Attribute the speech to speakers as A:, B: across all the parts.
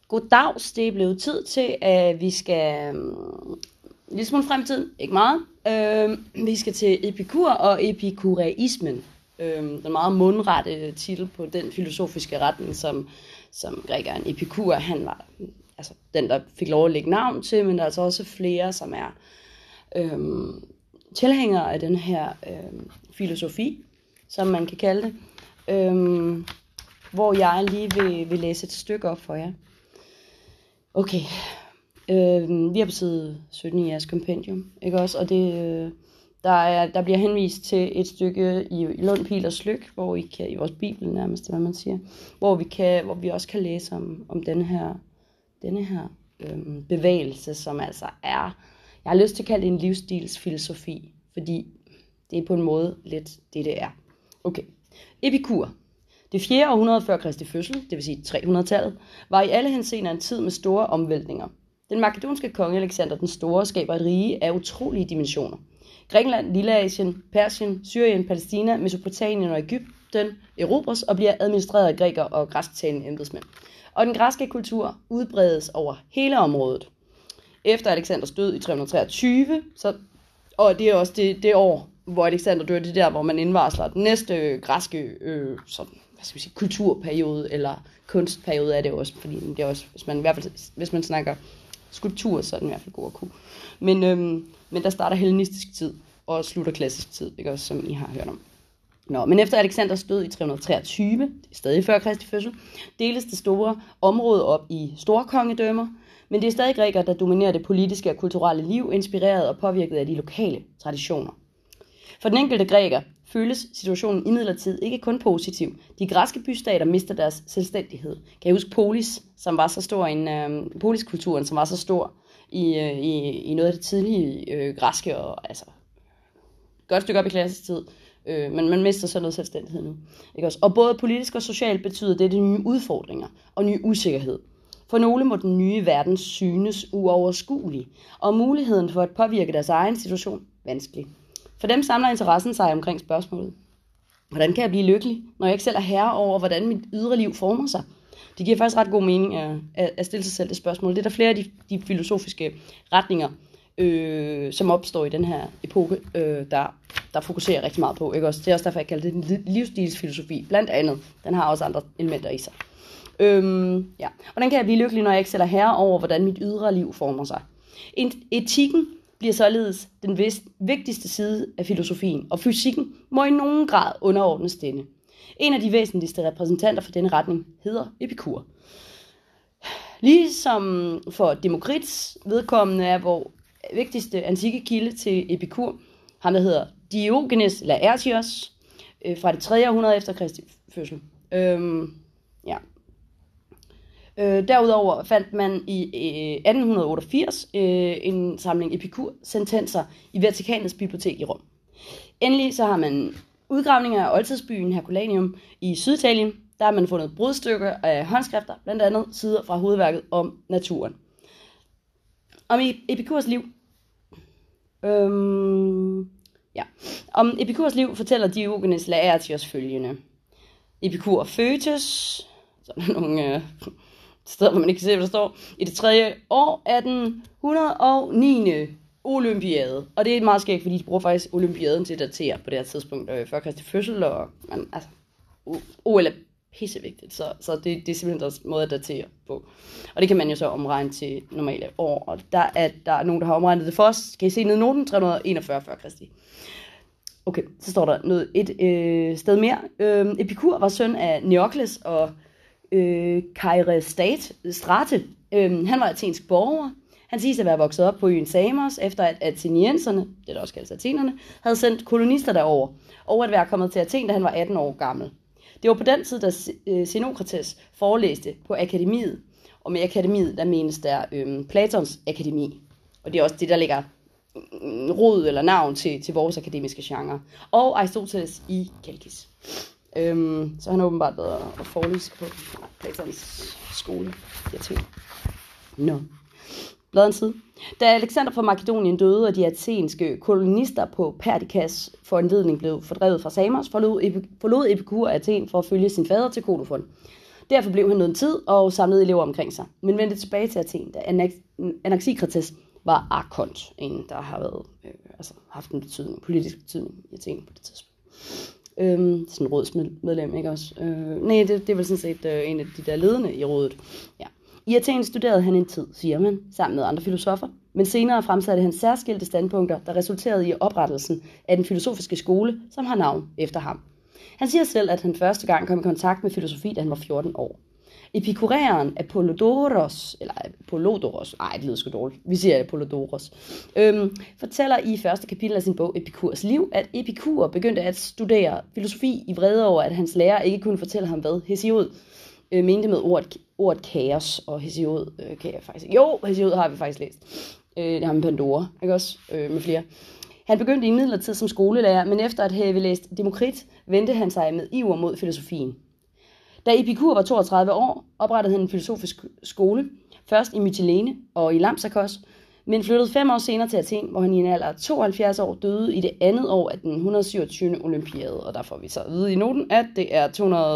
A: Goddags, det er blevet tid til, at vi skal lidt smule frem i tiden, ikke meget. Vi skal til Epikur og epikureismen. Den meget mundrette titel på den filosofiske retning, som grækeren Epikur, han var altså den, der fik lov at lægge navn til, men der er altså også flere, som er tilhængere af den her filosofi, som man kan kalde det. Hvor jeg lige vil læse et stykke op for jer. Okay. Vi er på side 17 i jeres kompendium, ikke også? Og det, der bliver henvist til et stykke i Lund Pil og Slyk, hvor I kan, i vores bibel nærmest, hvad man siger, hvor vi også kan læse om denne her bevægelse, som altså er, jeg har lyst til at kalde det en livsstilsfilosofi, fordi det er på en måde lidt det er. Okay. Epikur. Det 4. århundrede før Kristi fødsel, det vil sige 300-tallet, var i alle henseender en tid med store omvæltninger. Den makedonske konge Alexander den Store skaber et rige af utrolige dimensioner. Grækenland, Lilleasien, Persien, Syrien, Palæstina, Mesopotamien og Egypten erobres og bliver administreret af grækere og græsktalende embedsmænd. Og den græske kultur udbredes over hele området. Efter Alexanders død i 323, og det er også det år, hvor Alexander dør, det der, hvor man indvarsler den næste græske kulturperiode, eller kunstperiode er det også, fordi det er også, hvis man snakker skulptur, så er den i hvert fald god at kunne. Men der starter hellenistisk tid, og slutter klassisk tid, ikke også, som I har hørt om. Men efter Alexanders død i 323, det er stadig før Kristi fødsel, deles det store område op i storkongedømmer, men det er stadig grækere, der dominerer det politiske og kulturelle liv, inspireret og påvirket af de lokale traditioner. For den enkelte græker føles situationen imidlertid ikke kun positiv. De græske bystater mister deres selvstændighed. Kan I huske Polis, som var så stor Poliskulturen, som var så stor i noget af det tidlige græske, og altså godt stykke op i klassisk tid. Men man mister så noget selvstændighed nu. Ikke også? Og både politisk og socialt betyder det nye udfordringer og ny usikkerhed. For nogle må den nye verden synes uoverskuelig, og muligheden for at påvirke deres egen situation vanskelig. For dem samler interessen sig omkring spørgsmålet. Hvordan kan jeg blive lykkelig, når jeg ikke selv er herre over, hvordan mit ydre liv former sig? Det giver faktisk ret god mening at stille sig selv det spørgsmål. Det er der flere af de filosofiske retninger, som opstår i den her epoke, der fokuserer rigtig meget på. Ikke også? Det er også derfor, jeg kalder det en livsstilsfilosofi. Blandt andet. Den har også andre elementer i sig. Hvordan kan jeg blive lykkelig, når jeg ikke selv er herre over, hvordan mit ydre liv former sig? Etikken bliver således den vigtigste side af filosofien, og fysikken må i nogen grad underordnes denne. En af de væsentligste repræsentanter for denne retning hedder Epikur. Ligesom for Demokrits vedkommende er vores vigtigste antikke kilde til Epikur, ham der hedder Diogenes Laertios, fra det 3. århundrede efter Kristi fødsel. Derudover fandt man i 1888 en samling Epikur-sentenser i Vatikanets bibliotek i Rom. Endelig så har man udgravninger af oldtidsbyen Herculaneum i Syditalien. Der har man fundet brudstykker af håndskrifter, blandt andet sider fra hovedværket om naturen. Om Epikurs liv. Om Epikurs liv fortæller Diogenes Laertios følgende. Epikur fødtes, så er der nogle steder, hvor man ikke kan se, hvad der står, i det 3. år 1809. Olympiade. Og det er meget skægt, fordi de bruger faktisk olympiaden til at datere på det her tidspunkt før Kristi fødsel, og OL er pissevigtigt, så det er simpelthen deres måde at datere på. Og det kan man jo så omregne til normale år, og der er nogen, der har omregnet det for os. Kan I se nede i noten? 341 før Kristi. Okay, så står der et sted mere. Epikur var søn af Neokles og Kairestrate. Han var athensk borger. Han siges at være vokset op på øen Samos, efter at atenienserne, det der også kaldes athenerne, havde sendt kolonister derover, og at være kommet til Athen, da han var 18 år gammel. Det var på den tid, da Xenokrates forelæste på akademiet, og med akademiet, der menes der Platons akademi. Og det er også det, der ligger rod eller navn til vores akademiske genre. Og Aristoteles i Kalkis. Så han har åbenbart været at forelæse på Platons skole i Athen. Bladens side. Da Alexander fra Makedonien døde, og de athenske kolonister på Perdikas foranledning blev fordrevet fra Samos, forlod Epikur Athen for at følge sin fader til Kolofon. Derfor blev han noget tid og samlede elever omkring sig, men vendte tilbage til Athen, da Anaxagoras var arkont, en der har været, haft en politisk betydning i Athen på det tidspunkt. Sådan en rådsmedlem, ikke også? Det var sådan set en af de der ledende i rådet. Ja. I Athen studerede han en tid, siger man, sammen med andre filosofer, men senere fremsatte han særskilte standpunkter, der resulterede i oprettelsen af den filosofiske skole, som har navn efter ham. Han siger selv, at han første gang kom i kontakt med filosofi, da han var 14 år. Epikuræeren Apollodoros, det lyder sgu dårligt, vi siger Apollodoros, fortæller i første kapitel af sin bog Epikurs liv, at Epikur begyndte at studere filosofi i vrede over, at hans lærer ikke kunne fortælle ham, hvad Hesiod mente med ordet kaos, og Hesiod kan jeg faktisk... Hesiod har vi faktisk læst. Det har med Pandora, ikke også? Med flere. Han begyndte i midlertid som skolelærer, men efter at have læst Demokrit, vendte han sig med iver mod filosofien. Da Epikur var 32 år, oprettede han en filosofisk skole, først i Mytilene og i Lampsakos, men flyttede 5 år senere til Athen, hvor han i en alder af 72 år døde i det andet år af den 127. olympiade, og der får vi så at vide i noten, at det er 271-270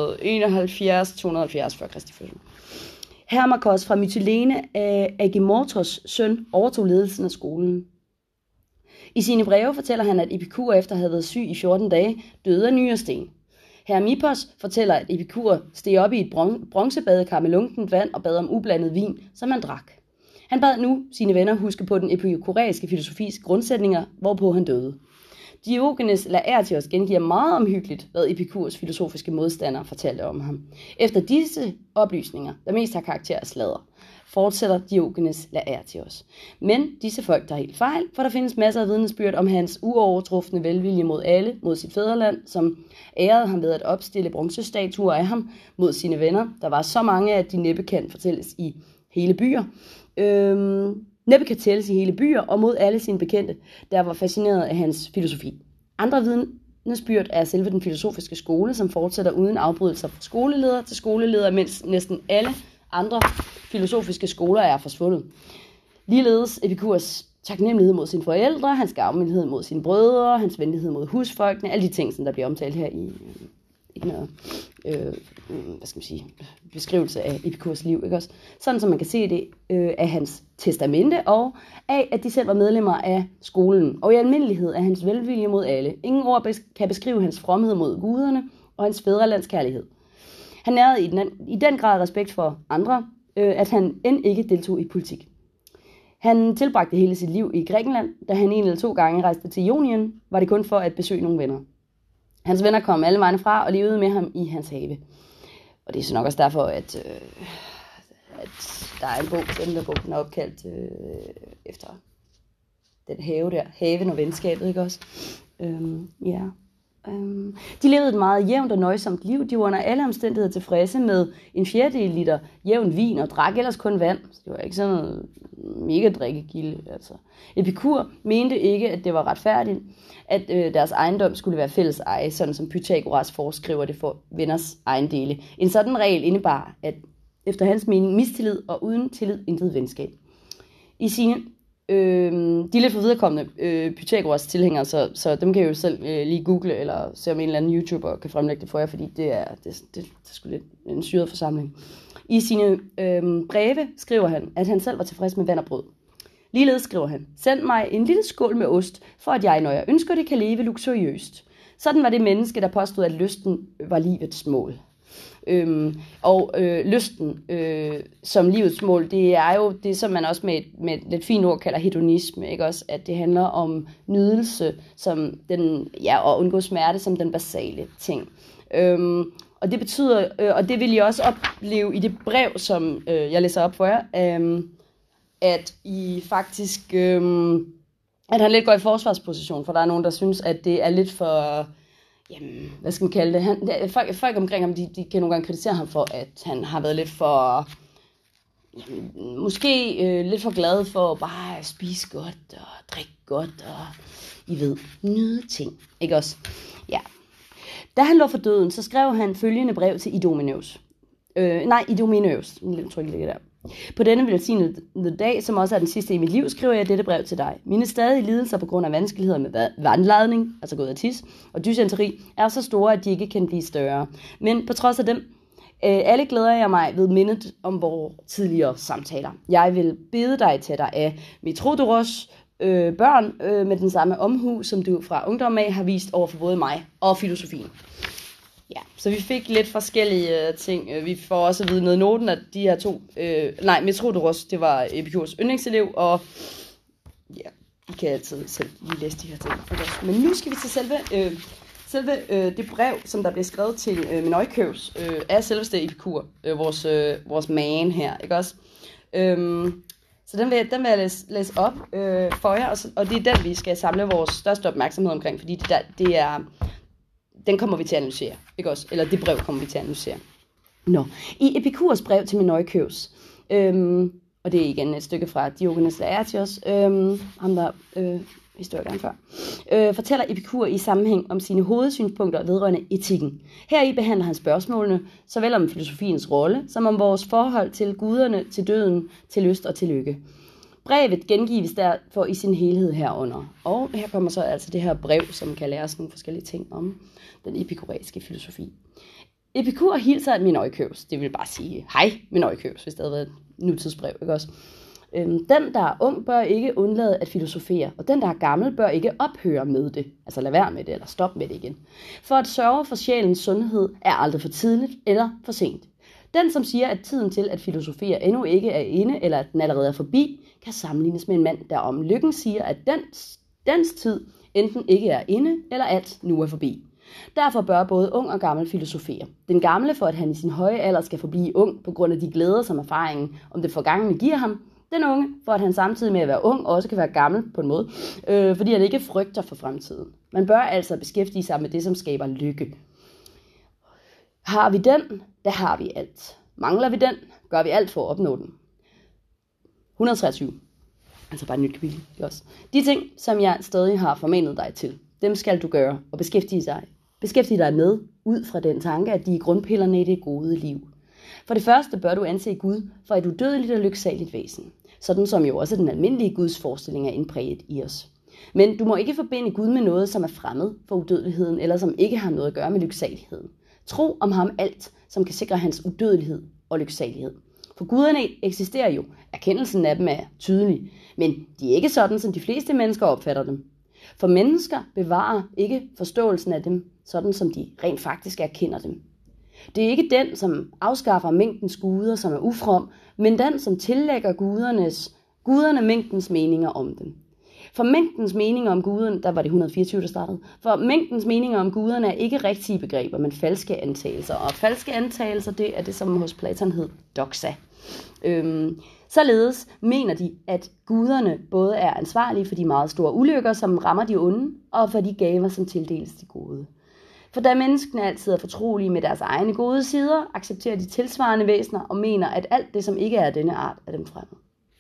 A: før Kristi fødsel. Hermakos fra Mytilene af Agamotros søn overtog ledelsen af skolen. I sine breve fortæller han, at Epikur efter at have været syg i 14 dage døde af nyresten. Hermippos fortæller, at Epikur steg op i et bronzebadekar med lunkent vand og bad om ublandet vin, som han drak. Han bad nu sine venner huske på den epikuræiske filosofis grundsætninger, hvorpå han døde. Diogenes Laertios gengiver meget omhyggeligt, hvad Epikurs filosofiske modstandere fortalte om ham. Efter disse oplysninger, der mest har karakter af sladder, fortsætter Diogenes Laertios. Men disse folk tager helt fejl, for der findes masser af vidnesbyrd om hans uovertrufne velvilje mod alle, mod sit fædreland, som ærede ham ved at opstille bronzestatuer af ham mod sine venner. Der var så mange, at de næppe kan fortælles i hele byer. Og mod alle sine bekendte, der var fascineret af hans filosofi. Andre vidnesbyrd er selve den filosofiske skole, som fortsætter uden afbrydelser fra skoleleder til skoleleder, mens næsten alle andre filosofiske skoler er forsvundet. Ligeledes Epikurs taknemmelighed mod sine forældre, hans gavmildhed mod sine brødre, hans venlighed mod husfolkene, alle de ting, som der bliver omtalt her i den her, beskrivelse af Epikurs liv, ikke også? Sådan som man kan se det af hans testamente, og af, at de selv var medlemmer af skolen, og i almindelighed af hans velvilje mod alle. Ingen ord kan beskrive hans fromhed mod guderne, og hans fædrelands kærlighed. Han nærede i den grad respekt for andre, at han end ikke deltog i politik. Han tilbragte hele sit liv i Grækenland. Da han 1 eller 2 gange rejste til Ionien, var det kun for at besøge nogle venner. Hans venner kom alle vegne fra og levede med ham i hans have. Og det er så nok også derfor, at der er en bog, den er opkaldt efter den have der. Haven og venskabet, ikke også? De levede et meget jævnt og nøjsomt liv. De var under alle omstændigheder tilfredse med 1/4 liter jævn vin og drak ellers kun vand. Så det var ikke sådan noget mega drikkegilde. Altså. Epikur mente ikke, at det var retfærdigt, at deres ejendom skulle være fælles eje, sådan som Pythagoras foreskriver det for venners ejendele. En sådan regel indebar, at efter hans mening mistillid og uden tillid intet venskab. I sine de er lidt for viderekommende Pythagoras tilhængere, så dem kan jeg jo selv lige google, eller se om en eller anden YouTuber kan fremlægge det for jer, fordi det er sgu lidt en syret forsamling. I sine breve skriver han, at han selv var tilfreds med vand og brød. Ligeledes skriver han, send mig en lille skål med ost, for at jeg, når jeg ønsker det, kan leve luksuriøst. Sådan var det menneske, der påstod, at lysten var livets mål. Lysten som livets mål, det er jo det, som man også med et lidt fint ord kalder hedonisme, ikke også? At det handler om nydelse som og undgå smerte som den basale ting. Og det betyder, og det vil I også opleve i det brev, som jeg læser op for jer, at I faktisk, at han lidt går i forsvarsposition, for der er nogen, der synes, at det er lidt for... Jamen, hvad skal man kalde det? Folk omkring ham, de kan nogle gange kritisere ham for, at han har været lidt for, måske lidt for glad for bare at spise godt og drikke godt og, I ved, nyde ting. Ikke også? Ja. Da han lå for døden, så skrev han følgende brev til Idomeneus. Idomeneus. Jeg tror ikke, det ligger der. På denne velsignede dag, som også er den sidste i mit liv, skriver jeg dette brev til dig. Mine stadige lidelser på grund af vanskeligheder med vandladning, altså gået af tis, og dysenteri, er så store, at de ikke kan blive større. Men på trods af dem, Alle glæder jeg mig ved mindet om vores tidligere samtaler. Jeg vil bede dig til dig af Metrodoros børn med den samme omhu, som du fra ungdom af har vist over for både mig og filosofien. Ja, så vi fik lidt forskellige ting. Vi får også at vide noget i noten, at de her to... Metrodoros, det var Epikurs yndlingselev, og ja, I kan altid selv lige læse de her ting. Men nu skal vi til selve det brev, som der bliver skrevet til Menoikeus af selveste Epikur, vores man her, ikke også? Så den vil jeg læse op for jer, og det er den, vi skal samle vores største opmærksomhed omkring, fordi den kommer vi til at analysere, ikke også? Eller det brev kommer vi til at analysere. I Epikurs brev til Menoikeus, og det er igen et stykke fra Diogenes Laertios, ham der historikeren før, fortæller Epikur i sammenhæng om sine hovedsynspunkter vedrørende etikken. Heri behandler han spørgsmålene såvel om filosofiens rolle, som om vores forhold til guderne, til døden, til lyst og til lykke. Brevet gengives derfor i sin helhed herunder. Og her kommer så altså det her brev, som kan lære os nogle forskellige ting om den epikureiske filosofi. Epikur hilser Menoikeus. Det vil bare sige, hej Menoikeus, hvis det havde været et nutidsbrev, ikke også? Den, der er ung, bør ikke undlade at filosofere, og den, der er gammel, bør ikke ophøre med det. Altså lade være med det, eller stoppe med det igen. For at sørge for sjælens sundhed er aldrig for tidligt eller for sent. Den, som siger, at tiden til at filosofere endnu ikke er inde, eller at den allerede er forbi, kan sammenlignes med en mand, der om lykken siger, at dens tid enten ikke er inde, eller alt nu er forbi. Derfor bør både ung og gammel filosofere. Den gamle, for at han i sin høje alder skal forblive ung, på grund af de glæder, som erfaringen om det forgangne giver ham. Den unge, for at han samtidig med at være ung, også kan være gammel på en måde, fordi han ikke frygter for fremtiden. Man bør altså beskæftige sig med det, som skaber lykke. Har vi den, der har vi alt. Mangler vi den, gør vi alt for at opnå den. 123. Altså bare et nyt kapitel. De ting, som jeg stadig har formanet dig til, dem skal du gøre og beskæftige dig med, ud fra den tanke, at de er grundpillerne i det gode liv. For det første bør du anse Gud for et udødeligt og lyksaligt væsen, sådan som jo også den almindelige Guds forestilling er indpræget i os. Men du må ikke forbinde Gud med noget, som er fremmed for udødeligheden, eller som ikke har noget at gøre med lyksaligheden. Tro om ham alt, som kan sikre hans udødelighed og lyksalighed. For guderne eksisterer jo, erkendelsen af dem er tydelig, men de er ikke sådan, som de fleste mennesker opfatter dem. For mennesker bevarer ikke forståelsen af dem, sådan som de rent faktisk erkender dem. Det er ikke den, som afskaffer mængdens guder, som er ufrom, men den, som tillægger guderne mængdens meninger om dem. For mængdens meninger om guderne, der var det 124, der startede, for mængdens meninger om guderne er ikke rigtige begreber, men falske antagelser. Og falske antagelser, det er det, som hos Platon hed doxa. Således mener de, at guderne både er ansvarlige for de meget store ulykker, som rammer de onde, og for de gaver, som tildeles de gode. For da menneskene altid er fortrolige med deres egne gode sider, accepterer de tilsvarende væsener og mener, at alt det, som ikke er af denne art, er dem fremmed.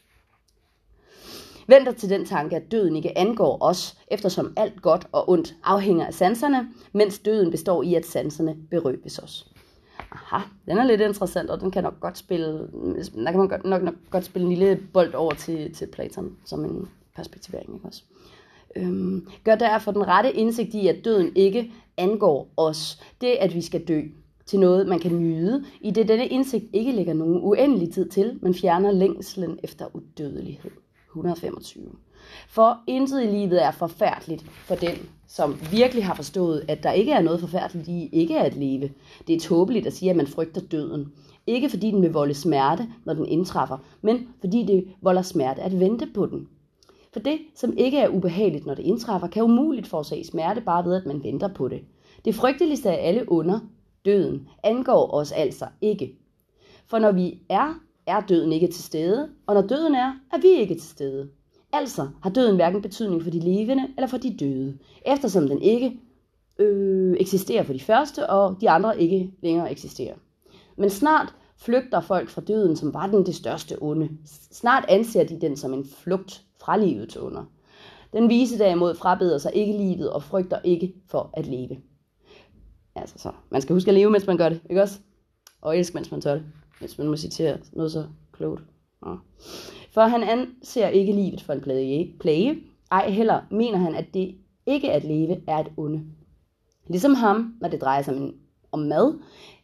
A: Vend dig til den tanke, at døden ikke angår os, eftersom alt godt og ondt afhænger af sanserne, mens døden består i, at sanserne berøbes os. Aha, den er lidt interessant, og den kan nok godt spille, der kan man nok godt spille en lille bold over til Platon, som en perspektivering, ikke også? Gør derfor den rette indsigt i, at døden ikke angår os, det at vi skal dø, til noget, man kan nyde, i det denne indsigt ikke lægger nogen uendelig tid til, men fjerner længslen efter udødelighed. 125. For intet i livet er forfærdeligt for den, som virkelig har forstået, at der ikke er noget forfærdeligt i ikke at leve. Det er tåbeligt at sige, at man frygter døden. Ikke fordi den vil volde smerte, når den indtræffer, men fordi det volder smerte at vente på den. For det, som ikke er ubehageligt, når det indtræffer, kan umuligt forårsage smerte bare ved, at man venter på det. Det frygteligste af alle under, døden, angår os altså ikke. For når vi er døden ikke til stede, og når døden er vi ikke til stede. Altså har døden hverken betydning for de levende eller for de døde, eftersom den ikke eksisterer for de første, og de andre ikke længere eksisterer. Men snart flygter folk fra døden, som var den det største onde. Snart anser de den som en flugt fra livets onder. Den vise derimod frabeder sig ikke livet og frygter ikke for at leve. Altså så, man skal huske at leve, mens man gør det, ikke også? Og elske, mens man tør det, hvis man må citere noget så klogt. Ja. For han anser ikke livet for en plage, ej heller mener han, at det ikke at leve er et onde. Ligesom ham, når det drejer sig om mad,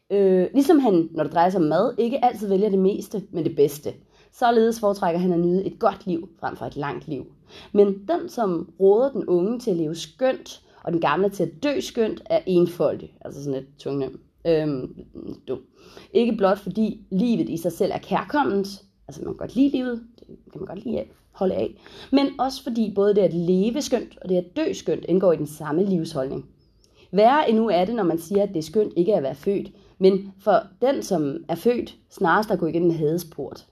A: Ligesom han, når det drejer sig om mad, ikke altid vælger det meste, men det bedste. Således foretrækker han at nyde et godt liv frem for et langt liv. Men den, som råder den unge til at leve skønt, og den gamle til at dø skønt, er enfoldig. Altså sådan et tungnem. Dum. Ikke blot fordi livet i sig selv er kærkomment, altså man kan godt lide livet, det kan man godt lide at holde af, men også fordi både det at leve skønt og det at dø skønt indgår i den samme livsholdning. Værre endnu er det, når man siger, at det er skønt ikke at være født, men for den, som er født, snarest at gå igennem hadesport.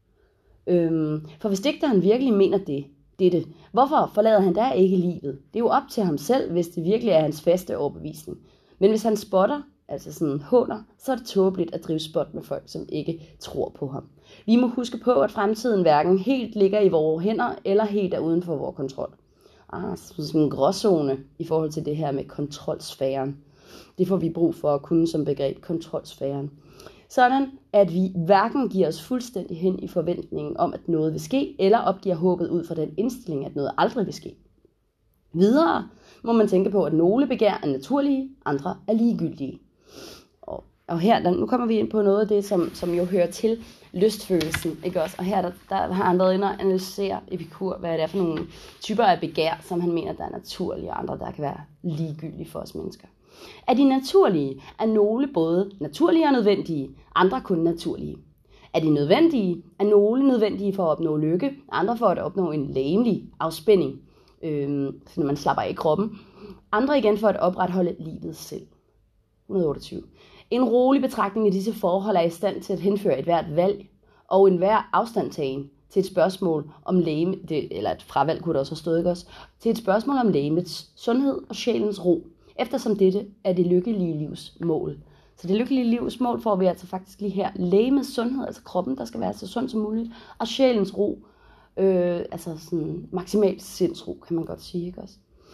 A: For hvis digteren virkelig mener dette, hvorfor forlader han da ikke livet? Det er jo op til ham selv, hvis det virkelig er hans faste overbevisning. Men hvis han spotter, altså sådan håner, så er det tåbeligt at drive spot med folk, som ikke tror på ham. Vi må huske på, at fremtiden hverken helt ligger i vores hænder, eller helt er uden for vores kontrol. Sådan en gråzone i forhold til det her med kontrolsfæren. Det får vi brug for at kunne som begreb, kontrolsfæren. Sådan, at vi hverken giver os fuldstændig hen i forventningen om, at noget vil ske, eller opgiver håbet ud fra den indstilling, at noget aldrig vil ske. Videre må man tænke på, at nogle begær er naturlige, andre er ligegyldige. Og her, nu kommer vi ind på noget af det, som jo hører til lystfølelsen, ikke også? Og her der har han været inde og analysere Epikur, hvad det er for nogle typer af begær, som han mener, der er naturlige, og andre, der kan være ligegyldige for os mennesker. Af de naturlige er nogle både naturlige og nødvendige, andre kun naturlige. Af de nødvendige er nogle nødvendige for at opnå lykke, andre for at opnå en legemlig afspænding, så når man slapper af i kroppen, andre igen for at opretholde livet selv. 128. En rolig betragtning af disse forhold er i stand til at henføre et hvert valg og enhver afstandtagen til et spørgsmål om legeme, eller et fravalg kunne der også have stået, ikke også, til et spørgsmål om legemets sundhed og sjælens ro, eftersom dette er det lykkelige livs mål. Så det lykkelige livs mål får vi altså faktisk lige her. Legemets sundhed, altså kroppen, der skal være så sund som muligt, og sjælens ro, altså sådan maksimalt sindsro, kan man godt sige, ikke også?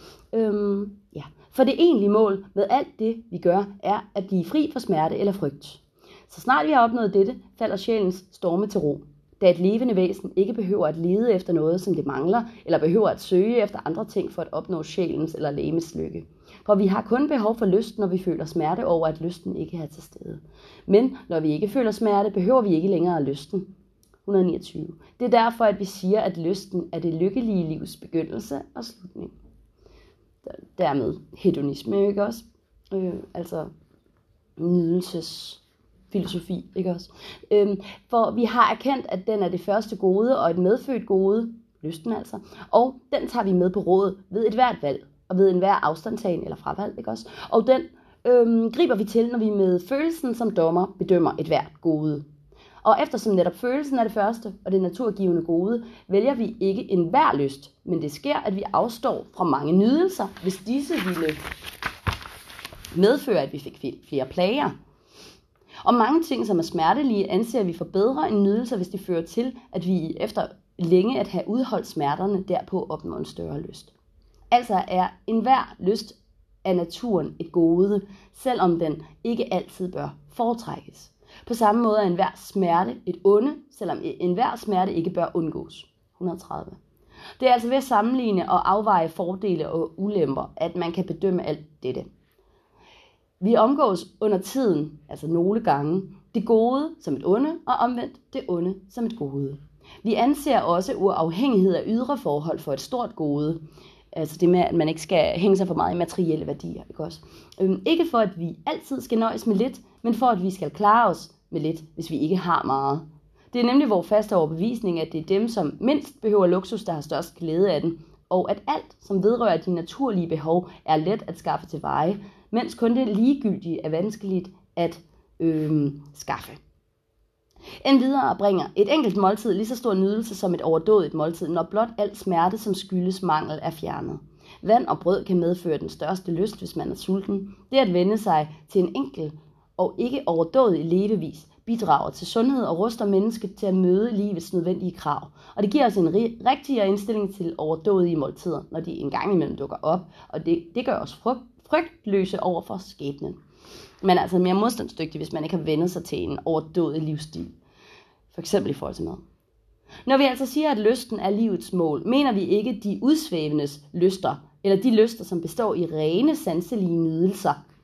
A: Ja. For det egentlige mål med alt det, vi gør, er at blive fri for smerte eller frygt. Så snart vi har opnået dette, falder sjælens storme til ro. Da et levende væsen ikke behøver at lede efter noget, som det mangler, eller behøver at søge efter andre ting for at opnå sjælens eller legemets lykke. For vi har kun behov for lyst, når vi føler smerte over, at lysten ikke er til stede. Men når vi ikke føler smerte, behøver vi ikke længere lysten. 129. Det er derfor, at vi siger, at lysten er det lykkelige livs begyndelse og slutning. Dermed hedonisme, ikke også? Altså nydelsesfilosofi, ikke også? For vi har erkendt, at den er det første gode og et medfødt gode, lysten altså, og den tager vi med på råd ved et hvert valg, og ved enhver afstandtagen eller fravalg, ikke også? Og den griber vi til, når vi med følelsen som dommer bedømmer et hvert gode. Og eftersom netop følelsen er det første og det naturgivende gode, vælger vi ikke enhver lyst, men det sker, at vi afstår fra mange nydelser, hvis disse ville medføre, at vi fik flere plager. Og mange ting, som er smertelige, anser vi for bedre end nydelser, hvis de fører til, at vi efter længe at have udholdt smerterne derpå opnår en større lyst. Altså er enhver lyst af naturen et gode, selvom den ikke altid bør foretrækkes. På samme måde er enhver smerte et onde, selvom enhver smerte ikke bør undgås. 130. Det er altså ved at sammenligne og afveje fordele og ulemper, at man kan bedømme alt dette. Vi omgås under tiden, altså nogle gange, det gode som et onde, og omvendt det onde som et gode. Vi anser også uafhængighed af ydre forhold for et stort gode. Altså det med, at man ikke skal hænge sig for meget i materielle værdier. Ikke også? Ikke for, at vi altid skal nøjes med lidt, men for, at vi skal klare os med lidt, hvis vi ikke har meget. Det er nemlig vores faste overbevisning, at det er dem, som mindst behøver luksus, der har størst glæde af den, og at alt, som vedrører de naturlige behov, er let at skaffe til veje, mens kun det ligegyldige er vanskeligt at skaffe. Endvidere bringer et enkelt måltid lige så stor nydelse som et overdådigt måltid, når blot al smerte, som skyldes mangel, er fjernet. Vand og brød kan medføre den største lyst, hvis man er sulten. Det at vende sig til en enkel og ikke overdådig levevis bidrager til sundhed og ruster mennesket til at møde livets nødvendige krav. Og det giver os en rigtigere indstilling til overdådige måltider, når de engang imellem dukker op, og det gør os frygtløse over for skæbnen. Men altså mere modstandsdygtig, hvis man ikke har vendt sig til en overdådig livsstil. For eksempel i forhold til mad. Når vi altså siger, at lysten er livets mål, mener vi ikke de udsvævendes lyster, eller de lyster, som består i rene sanselige nydelser,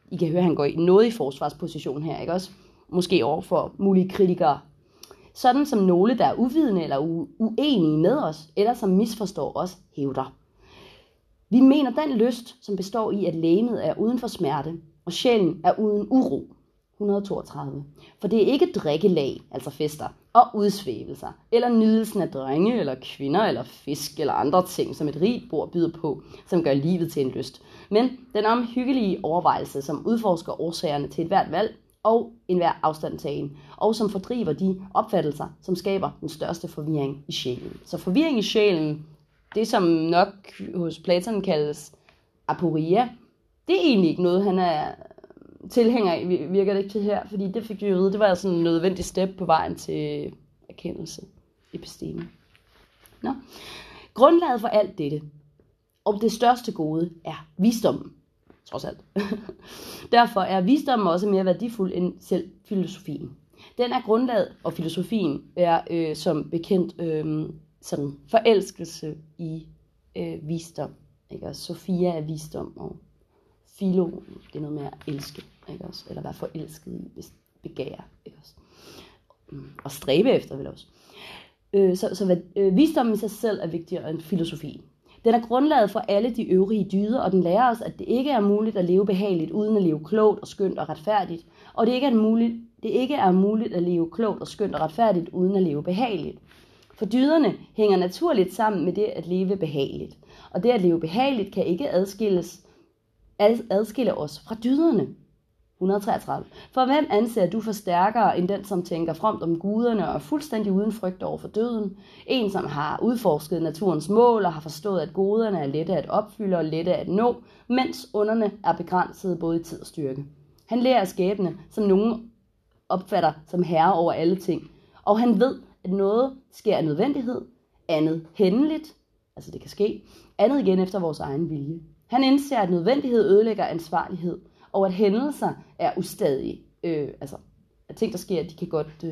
A: I kan høre, at han går noget i forsvarsposition her, ikke også? Måske over for mulige kritikere. Sådan som nogle, der er uvidende eller uenige med os, eller som misforstår os, hævder. Vi mener den lyst, som består i, at legemet er uden for smerte, og sjælen er uden uro. 132. For det er ikke drikkelag, altså fester, og udsvævelser, eller nydelsen af drenge, eller kvinder, eller fisk, eller andre ting, som et rigt bord byder på, som gør livet til en lyst. Men den omhyggelige overvejelse, som udforsker årsagerne til et hvert valg, og enhver afstandtagen, og som fordriver de opfattelser, som skaber den største forvirring i sjælen. Så forvirring i sjælen, det som nok hos Platon kaldes aporia, det er egentlig ikke noget, han er tilhænger af, virker det ikke til her, fordi det fik vi jo at vide, det var sådan en nødvendig step på vejen til erkendelse, episteme. Nå. Grundlaget for alt dette, og det største gode, er visdommen. Trods alt. Derfor er visdommen også mere værdifuld end selv filosofien. Den er grundlaget, og filosofien er som bekendt sådan forelskelse i visdom. Ikke? Og Sofia er visdom, og philo, det er noget med at elske, ikke også? Eller være forelsket i, begære, ikke også? Og stræbe efter, vel også. Så visdommen i sig selv er vigtigere end filosofien. Den er grundlaget for alle de øvrige dyder, og den lærer os, at det ikke er muligt at leve behageligt uden at leve klogt og skønt og retfærdigt, og det ikke er muligt at leve klogt og skønt og retfærdigt uden at leve behageligt. For dyderne hænger naturligt sammen med det at leve behageligt, og det at leve behageligt kan ikke adskille os fra dyderne. 133. For hvem anser du for stærkere end den, som tænker fromt om guderne og er fuldstændig uden frygt over for døden? En, som har udforsket naturens mål og har forstået, at goderne er lette at opfylde og lette at nå, mens underne er begrænsede både i tid og styrke. Han lærer af skæbne, som nogen opfatter som herre over alle ting. Og han ved, at noget sker af nødvendighed, andet hændeligt, altså det kan ske, andet igen efter vores egen vilje. Han indser, at nødvendighed ødelægger ansvarlighed, og at hændelser er ustadige. Altså, at ting, der sker, de kan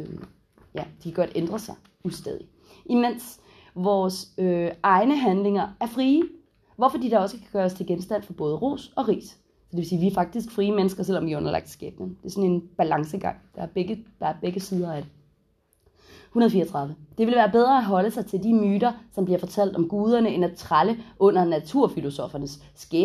A: godt ændre sig ustadigt. Imens vores egne handlinger er frie, hvorfor de der også kan gøres til genstand for både ros og ris. Så det vil sige, at vi er faktisk frie mennesker, selvom vi er underlagt skæbnen. Det er sådan en balancegang. Der er begge sider af det. 134. Det vil være bedre at holde sig til de myter, som bliver fortalt om guderne, end at trælle under naturfilosofernes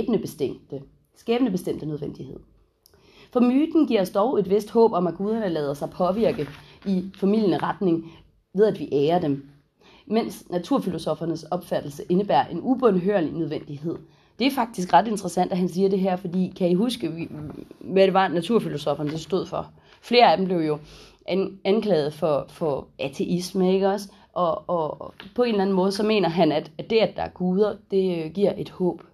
A: skæbnebestemte nødvendighed. For myten giver os dog et vist håb om, at guderne lader sig påvirke i formildende retning ved at vi ærer dem, mens naturfilosofernes opfattelse indebærer en ubønhørlig nødvendighed. Det er faktisk ret interessant, at han siger det her, fordi kan I huske, hvad det var, naturfilosoferne det stod for? Flere af dem blev jo anklaget for ateisme, ikke også? Og på en eller anden måde, så mener han, at det, at der er guder, det giver et håb.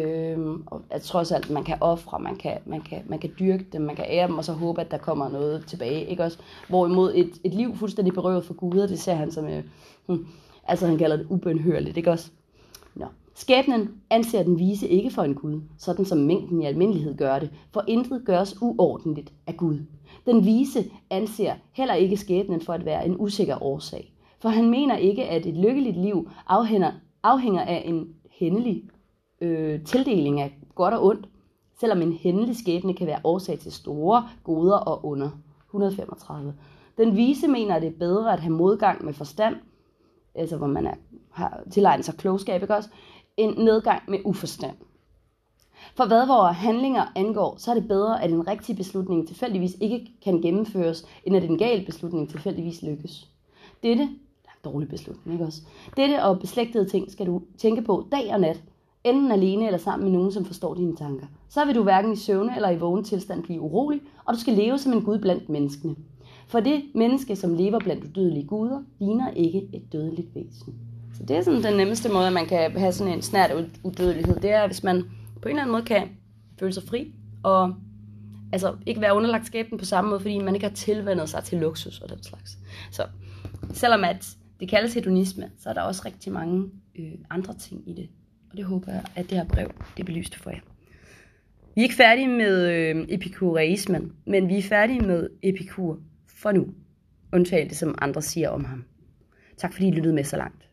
A: Og at trods alt, man kan ofre, man kan dyrke dem, man kan ære dem, og så håbe, at der kommer noget tilbage, ikke også? Hvorimod et liv fuldstændig berøvet for guder, det ser han som, altså han kalder det ubønhørligt, ikke også? Nå. Skæbnen anser den vise ikke for en gud, sådan som mængden i almindelighed gør det, for intet gøres uordentligt af Gud. Den vise anser heller ikke skæbnen for at være en usikker årsag, for han mener ikke, at et lykkeligt liv afhænger af en hændelig tildeling af godt og ondt, selvom en hændelig skæbne kan være årsag til store goder og onder. 135. Den vise mener, at det er bedre at have modgang med forstand, altså hvor man har tilegnet sig klogskab, ikke også, end nedgang med uforstand. For hvad vores handlinger angår, så er det bedre, at en rigtig beslutning tilfældigvis ikke kan gennemføres, end at en gal beslutning tilfældigvis lykkes. Dette er en dårlig beslutning, ikke også? Dette og beslægtede ting skal du tænke på dag og nat, enten alene eller sammen med nogen, som forstår dine tanker. Så vil du hverken i søvne eller i vågen tilstand blive urolig, og du skal leve som en gud blandt menneskene. For det menneske, som lever blandt udødelige guder, ligner ikke et dødeligt væsen. Så det er sådan den nemmeste måde, at man kan have sådan en snert udødelighed. Det er, hvis man på en eller anden måde kan føle sig fri, og altså ikke være underlagt skæbnen på samme måde, fordi man ikke har tilvænnet sig til luksus og den slags. Så selvom at det kaldes hedonisme, så er der også rigtig mange andre ting i det. Og det håber jeg, at det her brev, det belyste for jer. Vi er ikke færdige med epikureismen, men vi er færdige med Epikur for nu. Undtagen det, som andre siger om ham. Tak fordi I lyttede med så langt.